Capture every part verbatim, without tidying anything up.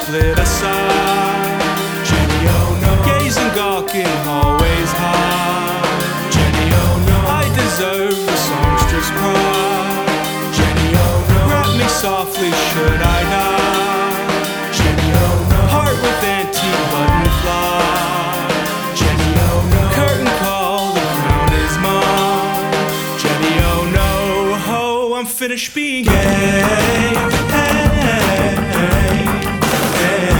split aside. Jenny, oh no, gazing, gawking, always high. Jenny, oh no, I deserve the songstress pride. Jenny, oh no, wrap me softly, should I not? Jenny, oh no, heart with antique button fly. Jenny, oh no, curtain call, the crown is mine. Jenny, oh no, ho, I'm finished being gay. Hey, hey, hey, hey,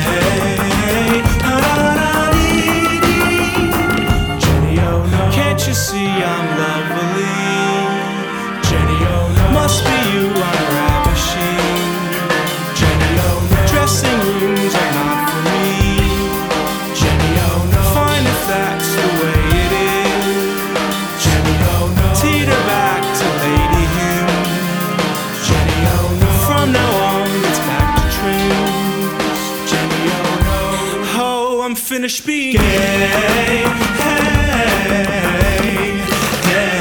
Jenny, oh no, can't you see I'm lovely? Jenny, oh no, must be you, I'm ravishing. Jenny, oh no, dressing rooms are not for me. Jenny, oh no, find if that's the way it is. Jenny, oh no, teeter back to lady him. Jenny, oh no, from now on it's back to trends. Jenny, oh no, ho, I'm finished being gay. Hey, hey,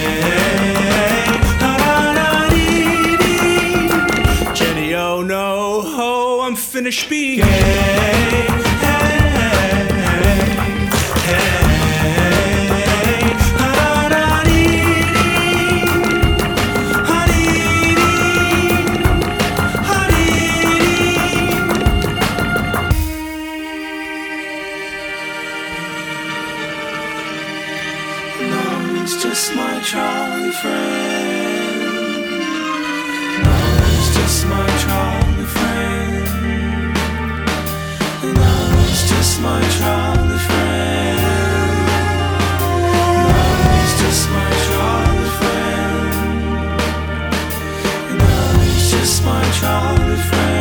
ha-da-da-dee-dee. Jenny, oh no, ho, I'm finished being gay. Hey, hey, ha-da-da-dee-dee. Ha-dee-dee, ha-dee-dee. No, it's just my Charlie friend. No, it's just my Charlie friend. No, it's just my Charlie friend. No, it's just my Charlie friend. No, it's just my Charlie friend.